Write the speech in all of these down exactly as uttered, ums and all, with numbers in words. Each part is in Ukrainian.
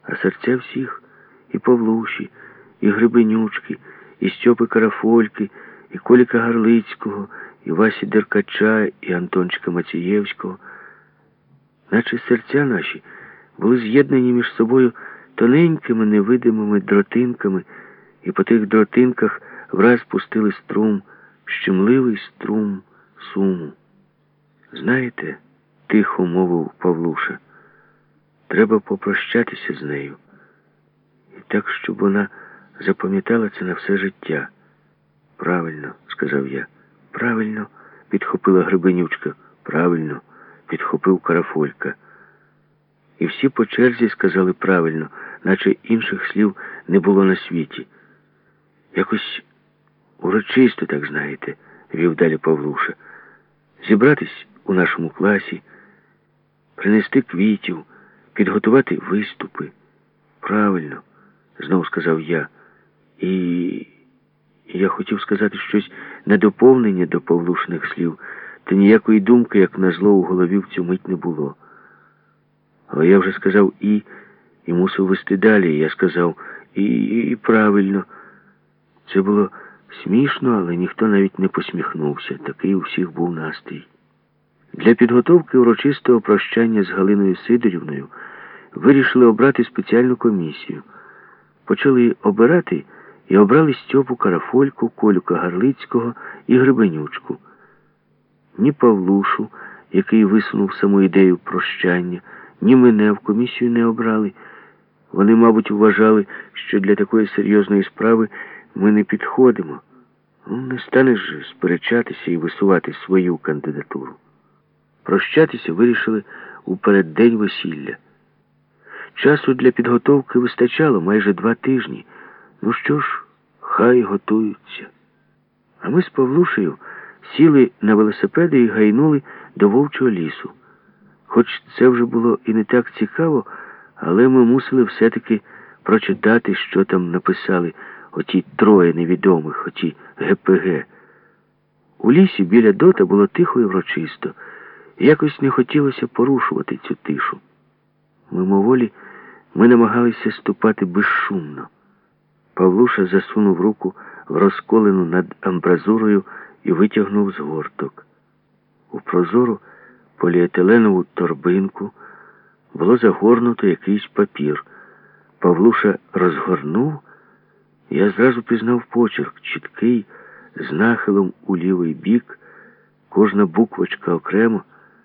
А серця всіх, і Павлуші, і Гребенючки, і Стьопи Карафольки, і Коліка Гарлицького, і Васі Деркача, і Антончика Мацієвського, наче серця наші були з'єднані між собою тоненькими невидимими дротинками, і по тих дротинках враз пустили струм, щемливий струм суму. Знаєте, тихо мовив Павлуша, треба попрощатися з нею. І так, щоб вона запам'ятала це на все життя. Правильно, сказав я. Правильно, підхопила Гребенючка. Правильно, підхопив Карафолька. І всі по черзі сказали правильно, наче інших слів не було на світі. Якось урочисто, так знаєте, вів далі Павлуша. Зібратись у нашому класі, принести квітів, підготувати виступи. Правильно, знов сказав я. І я хотів сказати щось на доповнення до Павлушних слів, та ніякої думки, як назло, у голові в цю мить не було. Але я вже сказав «і», і мусив вести далі. Я сказав «і, і, і правильно». Це було смішно, але ніхто навіть не посміхнувся. Такий у всіх був настрій. Для підготовки урочистого прощання з Галиною Сидорівною вирішили обрати спеціальну комісію. Почали обирати і обрали Стьопу Карафольку, Колюка Гарлицького і Гребенючку. Ні Павлушу, який висунув саму ідею прощання, ні мене в комісію не обрали. Вони, мабуть, вважали, що для такої серйозної справи ми не підходимо. Ну, не станеш же сперечатися і висувати свою кандидатуру. Прощатися вирішили у переддень весілля. Часу для підготовки вистачало майже два тижні. Ну що ж, хай готуються. А ми з Павлушею сіли на велосипеди і гайнули до Вовчого лісу. Хоч це вже було і не так цікаво, але ми мусили все-таки прочитати, що там написали оті троє невідомих, оті ге пе ге. У лісі біля дота було тихо і врочисто. І якось не хотілося порушувати цю тишу. Мимоволі ми намагалися ступати безшумно. Павлуша засунув руку в розколену над амбразурою і витягнув згорток. У прозору поліетиленову торбинку було загорнуто якийсь папір. Павлуша розгорнув, і я зразу пізнав почерк, чіткий, з нахилом у лівий бік, кожна буквочка окремо,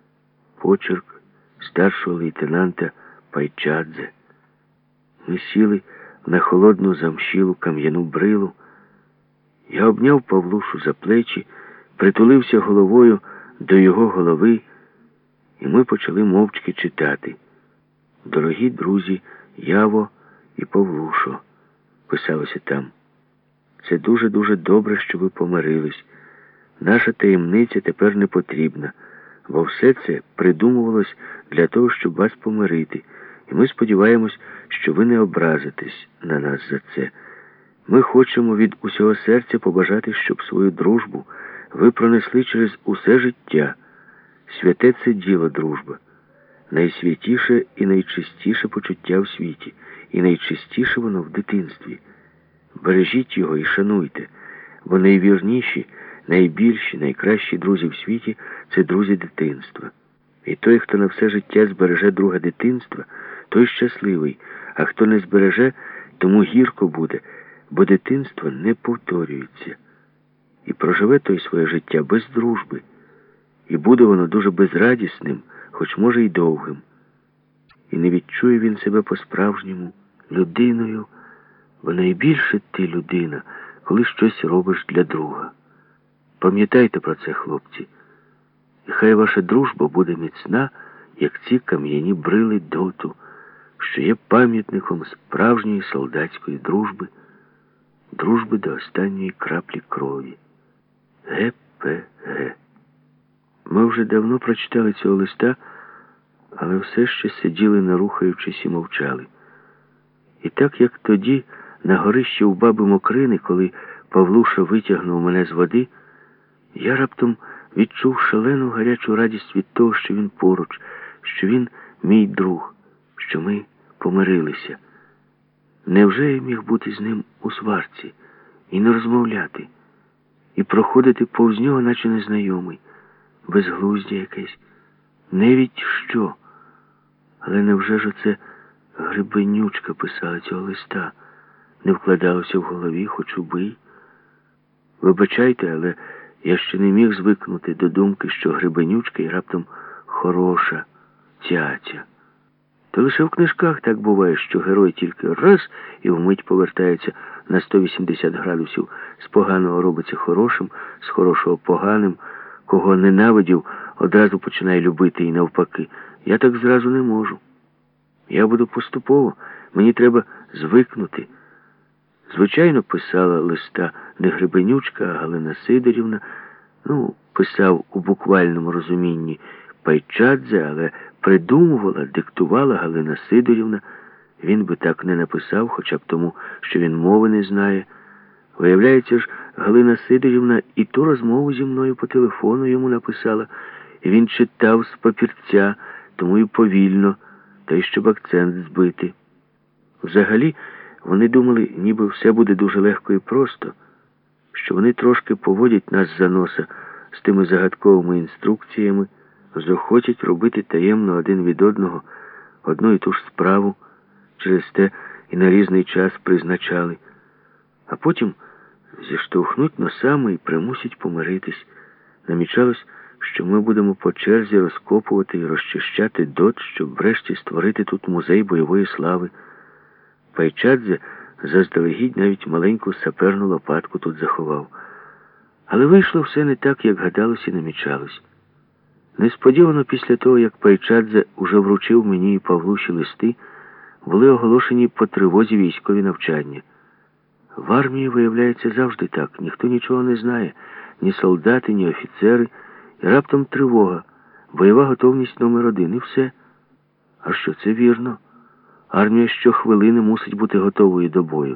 почерк старшого лейтенанта Пайчадзе. Ми сіли на холодну замшілу кам'яну брилу. Я обняв Павлушу за плечі, притулився головою до його голови, і ми почали мовчки читати. «Дорогі друзі, Яво і Павлушо», писалося там. «Це дуже-дуже добре, що ви помирились. Наша таємниця тепер не потрібна, бо все це придумувалось для того, щоб вас помирити. І ми сподіваємось, що ви не образитесь на нас за це. Ми хочемо від усього серця побажати, щоб свою дружбу ви пронесли через усе життя. Святе це діло дружба. Найсвятіше і найчистіше почуття в світі. І найчистіше воно в дитинстві. Бережіть його і шануйте, бо найвірніші, найбільші, найкращі друзі в світі – це друзі дитинства. І той, хто на все життя збереже друга дитинства, той щасливий, а хто не збереже, тому гірко буде, бо дитинство не повторюється. І проживе той своє життя без дружби. І буде воно дуже безрадісним, хоч може й довгим. І не відчує він себе по-справжньому людиною, бо найбільше ти людина, коли щось робиш для друга. Пам'ятайте про це, хлопці. І хай ваша дружба буде міцна, як ці кам'яні брили доту, що є пам'ятником справжньої солдатської дружби, дружби до останньої краплі крові. ге пе ге. Ми вже давно прочитали цього листа, але все ще сиділи, не рухаючись, і мовчали. І так, як тоді, на горищі у баби Мокрини, коли Павлуша витягнув мене з води, я раптом відчув шалену гарячу радість від того, що він поруч, що він мій друг, що ми помирилися. Невже я міг бути з ним у сварці і не розмовляти, і проходити повз нього, наче незнайомий, безглуздя якесь, навіть що? Але невже ж оце Гребенючка писала цього листа? Не вкладалося в голові, хоч убий. Вибачайте, але я ще не міг звикнути до думки, що Гребенючка і раптом хороша цяця. То лише в книжках так буває, що герой тільки раз і вмить повертається на сто вісімдесят градусів, з поганого робиться хорошим, з хорошого поганим, кого ненавидів, одразу починає любити і навпаки. Я так зразу не можу. Я буду поступово, мені треба звикнути. Звичайно, писала листа не Гребенючка, а Галина Сидорівна. Ну, писав у буквальному розумінні Пайчадзе, але придумувала, диктувала Галина Сидорівна. Він би так не написав, хоча б тому, що він мови не знає. Виявляється ж, Галина Сидорівна і ту розмову зі мною по телефону йому написала. І він читав з папірця, тому і повільно, та й щоб акцент збити. Взагалі, вони думали, ніби все буде дуже легко і просто, що вони трошки поводять нас за носа з тими загадковими інструкціями, захочуть робити таємно один від одного одну і ту ж справу, через те і на різний час призначали, а потім зіштовхнуть носами і примусять помиритись. Намічалось, що ми будемо по черзі розкопувати і розчищати дот, щоб врешті створити тут музей бойової слави. Пайчадзе заздалегідь навіть маленьку саперну лопатку тут заховав. Але вийшло все не так, як гадалось і намічалось. Несподівано після того, як Пайчадзе уже вручив мені і Павлуші листи, були оголошені по тривозі військові навчання. В армії, виявляється, завжди так. Ніхто нічого не знає. Ні солдати, ні офіцери. І раптом тривога. Бойова готовність номер один. І все. А що, це вірно. Армія щохвилини мусить бути готовою до бою.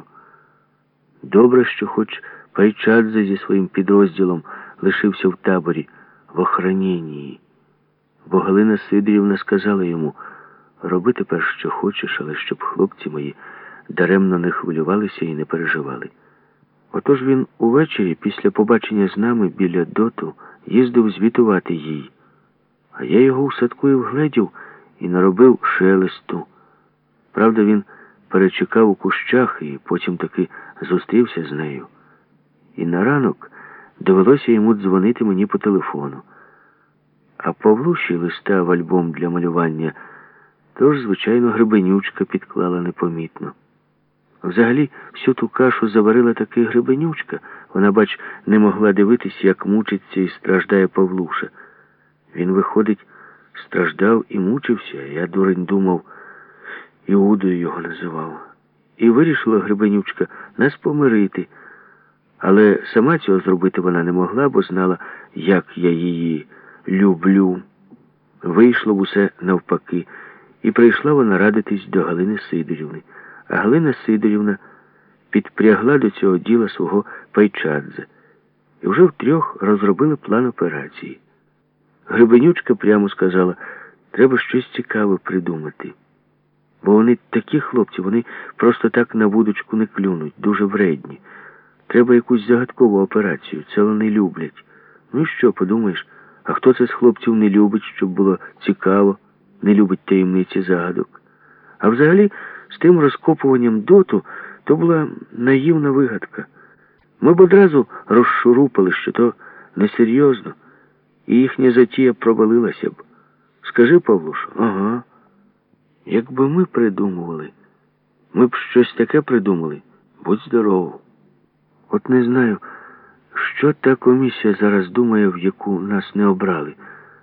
Добре, що хоч Пайчадзе зі своїм підрозділом лишився в таборі, в охраненні. Бо Галина Сидорівна сказала йому: роби тепер, що хочеш, але щоб хлопці мої даремно не хвилювалися і не переживали. Отож він увечері, після побачення з нами біля доту, їздив звітувати їй. А я його в садку і вгледів і наробив шелесту. Правда, він перечекав у кущах і потім таки зустрівся з нею. І на ранок довелося йому дзвонити мені по телефону. А Павлуші листа в альбом для малювання тож, звичайно, Гребенючка підклала непомітно. Взагалі, всю ту кашу заварила таки Гребенючка. Вона, бач, не могла дивитись, як мучиться і страждає Павлуша. Він, виходить, страждав і мучився, а я, дурень, думав, Іудою його називав. І вирішила Гребенючка нас помирити. Але сама цього зробити вона не могла, бо знала, як я її люблю. Вийшло б усе навпаки. І прийшла вона радитись до Галини Сидорівни. А Галина Сидорівна підпрягла до цього діла свого Пайчадзе. І вже втрьох розробили план операції. Гребенючка прямо сказала, треба щось цікаве придумати. Бо вони такі хлопці, вони просто так на вудочку не клюнуть, дуже вредні. Треба якусь загадкову операцію, це вони люблять. Ну і що, подумаєш, а хто це з хлопців не любить, щоб було цікаво, не любить таємниці загадок? А взагалі, з тим розкопуванням доту, то була наївна вигадка. Ми б одразу розшурупали, що то несерйозно, і їхня затія провалилася б. Скажи, Павлуш, ага. Якби ми придумували, ми б щось таке придумали, будь здоров. От не знаю, що та комісія зараз думає, в яку нас не обрали.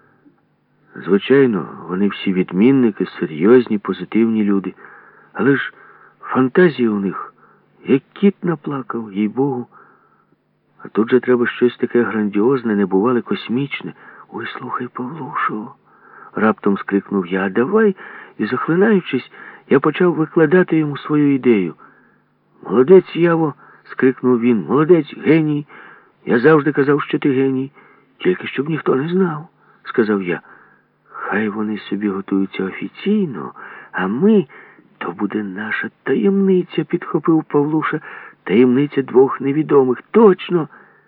Звичайно, вони всі відмінники, серйозні, позитивні люди. Але ж фантазії у них, як кіт наплакав, їй-богу. А тут же треба щось таке грандіозне, небувале, космічне. Ой, слухай, Павлушу, раптом скрикнув я, а давай, і захлинаючись, я почав викладати йому свою ідею. Молодець, Яво, скрикнув він, молодець, геній. Я завжди казав, що ти геній, тільки щоб ніхто не знав, сказав я. Хай вони собі готуються офіційно, а ми То буде наша таємниця, підхопив Павлуша. Таємниця двох невідомих. Точно!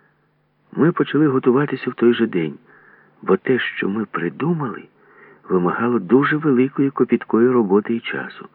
Ми почали готуватися в той же день, бо те, що ми придумали, вимагало дуже великої копіткої роботи і часу.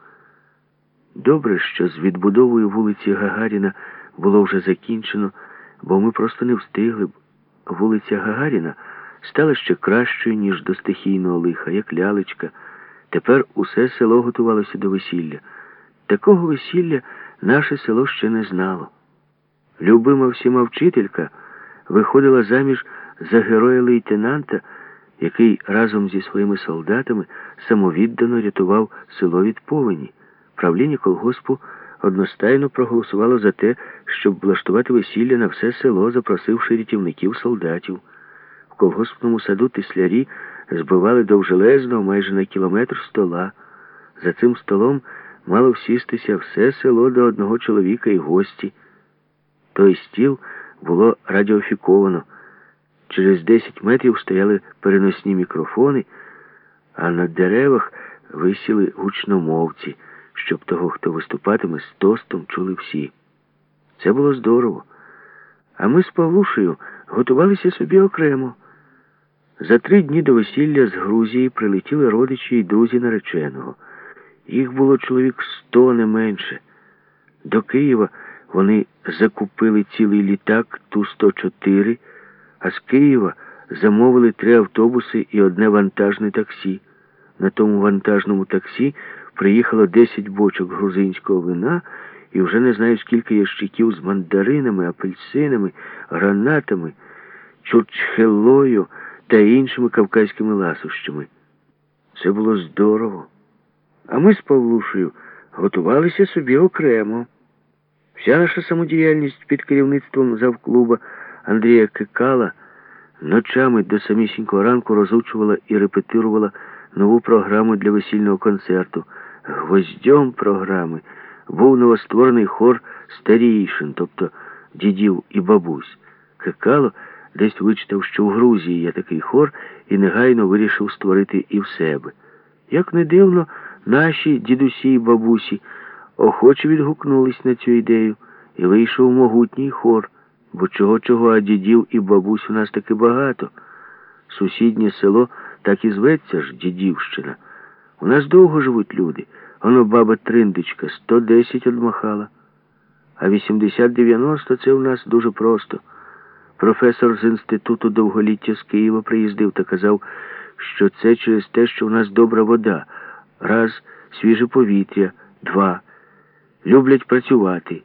Добре, що з відбудовою вулиці Гагаріна було вже закінчено, бо ми просто не встигли б. Вулиця Гагаріна стала ще кращою, ніж до стихійного лиха, як лялечка. Тепер усе село готувалося до весілля. Такого весілля наше село ще не знало. Любима всіма вчителька виходила заміж за героя-лейтенанта, який разом зі своїми солдатами самовіддано рятував село від повені. Правління колгоспу одностайно проголосувало за те, щоб влаштувати весілля на все село, запросивши рятівників-солдатів. В колгоспному саду тислярі збивали довжелезного майже на кілометр стола. За цим столом мало всістися все село до одного чоловіка і гості. Той стіл було радіофіковано. Через десять метрів стояли переносні мікрофони, а на деревах висіли гучномовці, щоб того, хто виступатиме з тостом, чули всі. Це було здорово. А ми з Павлушею готувалися собі окремо. За три дні до весілля з Грузії прилетіли родичі і друзі нареченого. Їх було чоловік сто, не менше. До Києва вони закупили цілий літак Ту сто чотири, а з Києва замовили три автобуси і одне вантажне таксі. На тому вантажному таксі приїхало десять бочок грузинського вина і вже не знаю скільки ящиків з мандаринами, апельсинами, гранатами, чурчхелою та іншими кавказькими ласощами. Це було здорово. А ми з Павлушею готувалися собі окремо. Вся наша самодіяльність під керівництвом завклуба Андрія Кекала ночами до самісінького ранку розучувала і репетирувала нову програму для весільного концерту. Гвоздьом програми був новостворений хор старійшин, тобто дідів і бабусь. Кекало десь вичитав, що в Грузії є такий хор, і негайно вирішив створити і в себе. Як не дивно, наші дідусі і бабусі охоче відгукнулись на цю ідею, і вийшов могутній хор, бо чого-чого, а дідів і бабусь у нас таки багато. Сусіднє село так і зветься ж Дідівщина. У нас довго живуть люди. Воно баба Триндичка сто десять одмахала. А вісімдесят-дев'яносто це у нас дуже просто. Професор з Інституту довголіття з Києва приїздив та казав, що це через те, що у нас добра вода. Раз, свіже повітря. Два, люблять працювати.